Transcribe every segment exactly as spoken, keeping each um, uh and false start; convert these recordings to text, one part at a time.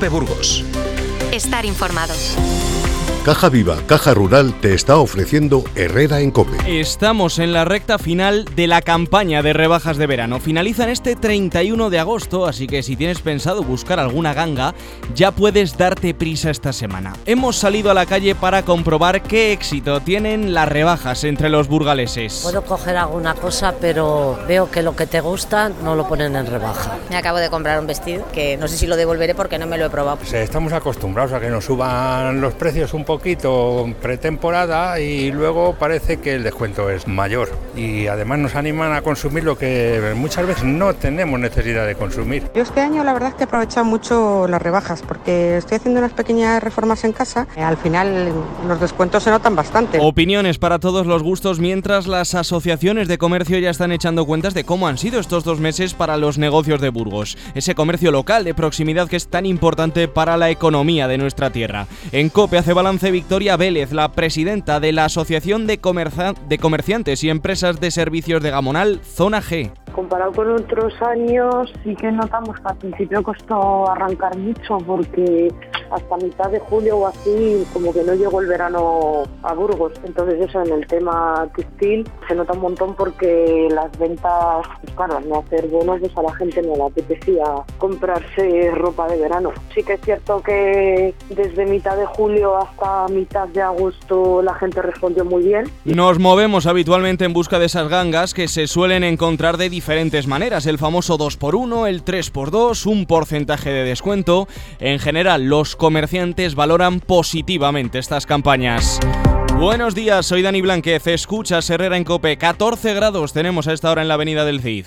COPE Burgos. Estar informado. Caja Viva, Caja Rural te está ofreciendo Herrera en COPE. Estamos en la recta final de la campaña de rebajas de verano. Finalizan este treinta y uno de agosto, así que si tienes pensado buscar alguna ganga, ya puedes darte prisa esta semana. Hemos salido a la calle para comprobar qué éxito tienen las rebajas entre los burgaleses. Puedo coger alguna cosa, pero veo que lo que te gusta no lo ponen en rebaja. Me acabo de comprar un vestido que no sé si lo devolveré porque no me lo he probado. Pues estamos acostumbrados a que nos suban los precios un poco poquito pretemporada y luego parece que el descuento es mayor y además nos animan a consumir lo que muchas veces no tenemos necesidad de consumir. Yo este año la verdad es que he aprovechado mucho las rebajas porque estoy haciendo unas pequeñas reformas en casa. Al final los descuentos se notan bastante. Opiniones para todos los gustos, mientras las asociaciones de comercio ya están echando cuentas de cómo han sido estos dos meses para los negocios de Burgos, ese comercio local de proximidad que es tan importante para la economía de nuestra tierra. En COPE hace balance Victoria Vélez, la presidenta de la Asociación de, Comerza- de Comerciantes y Empresas de Servicios de Gamonal, Zona G. Comparado con otros años, sí que notamos que al principio costó arrancar mucho porque hasta mitad de julio o así como que no llegó el verano a Burgos. Entonces eso en el tema textil se nota un montón porque las ventas, pues claro, al no hacer bonos, pues a la gente no le apetecía comprarse ropa de verano. Sí que es cierto que desde mitad de julio hasta mitad de agosto la gente respondió muy bien. Nos movemos habitualmente en busca de esas gangas que se suelen encontrar de diferentes maneras, el famoso dos por uno, el tres por dos, un porcentaje de descuento. En general, los comerciantes valoran positivamente estas campañas. Buenos días, soy Dani Blanquez, escuchas Herrera en COPE. catorce grados tenemos a esta hora en la avenida del Cid.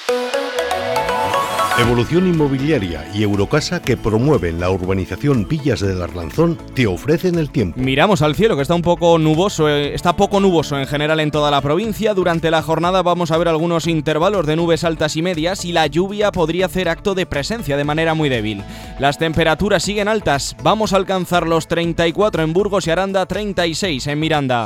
Evolución Inmobiliaria y Eurocasa, que promueven la urbanización Villas del Arlanzón, te ofrecen el tiempo. Miramos al cielo, que está un poco nuboso, eh, está poco nuboso en general en toda la provincia. Durante la jornada vamos a ver algunos intervalos de nubes altas y medias y la lluvia podría hacer acto de presencia de manera muy débil. Las temperaturas siguen altas, vamos a alcanzar los treinta y cuatro en Burgos y Aranda, treinta y seis en Miranda.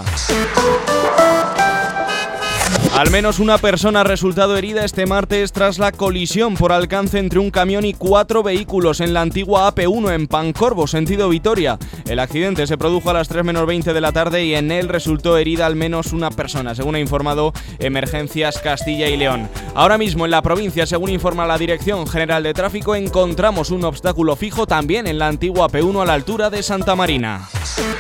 Al menos una persona ha resultado herida este martes tras la colisión por alcance entre un camión y cuatro vehículos en la antigua A P uno en Pancorbo, sentido Vitoria. El accidente se produjo a las tres menos veinte de la tarde y en él resultó herida al menos una persona, según ha informado Emergencias Castilla y León. Ahora mismo en la provincia, según informa la Dirección General de Tráfico, encontramos un obstáculo fijo también en la antigua A P uno a la altura de Santa Marina.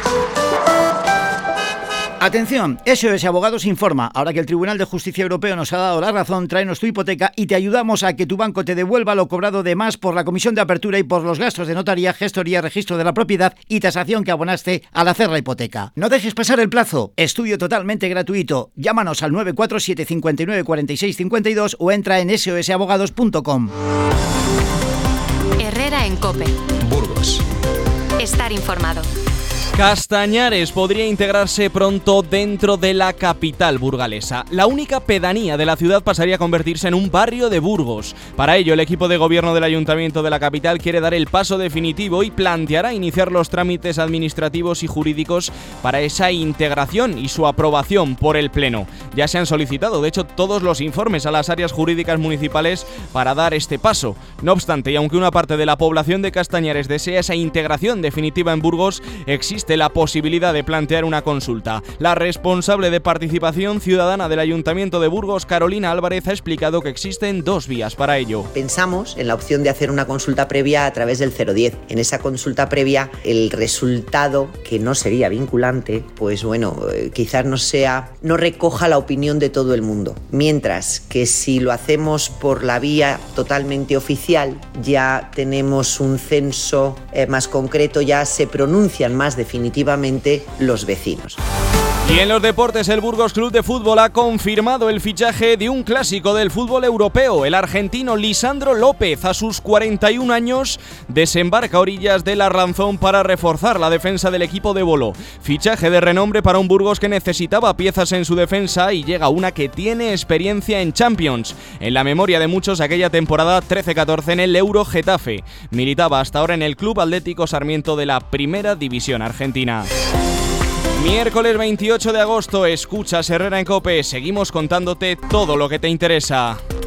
Atención, S O S Abogados informa. Ahora que el Tribunal de Justicia Europeo nos ha dado la razón, tráenos tu hipoteca y te ayudamos a que tu banco te devuelva lo cobrado de más por la comisión de apertura y por los gastos de notaría, gestoría, registro de la propiedad y tasación que abonaste al hacer la hipoteca. No dejes pasar el plazo. Estudio totalmente gratuito. Llámanos al nueve cuatro siete cinco nueve cuatro seis cinco dos o entra en s o s abogados punto com. Herrera en COPE. Burgos. Estar informado. Castañares podría integrarse pronto dentro de la capital burgalesa. La única pedanía de la ciudad pasaría a convertirse en un barrio de Burgos. Para ello, el equipo de gobierno del Ayuntamiento de la capital quiere dar el paso definitivo y planteará iniciar los trámites administrativos y jurídicos para esa integración y su aprobación por el Pleno. Ya se han solicitado, de hecho, todos los informes a las áreas jurídicas municipales para dar este paso. No obstante, y aunque una parte de la población de Castañares desea esa integración definitiva en Burgos, existe la posibilidad de plantear una consulta. La responsable de participación ciudadana del Ayuntamiento de Burgos, Carolina Álvarez, ha explicado que existen dos vías para ello. Pensamos en la opción de hacer una consulta previa a través del cero diez. En esa consulta previa, el resultado, que no sería vinculante, pues bueno, quizás no sea, no recoja la opinión de todo el mundo. Mientras que si lo hacemos por la vía totalmente oficial, ya tenemos un censo eh, más concreto, ya se pronuncian más definitivamente definitivamente los vecinos. Y en los deportes, el Burgos Club de Fútbol ha confirmado el fichaje de un clásico del fútbol europeo. El argentino Lisandro López, a sus cuarenta y un años, desembarca a orillas del Arlanzón para reforzar la defensa del equipo de Bolo. Fichaje de renombre para un Burgos que necesitaba piezas en su defensa y llega una que tiene experiencia en Champions. En la memoria de muchos, aquella temporada trece catorce en el Euro Getafe. Militaba hasta ahora en el Club Atlético Sarmiento de la Primera División Argentina. Miércoles veintiocho de agosto, escuchas Herrera en COPE. Seguimos contándote todo lo que te interesa.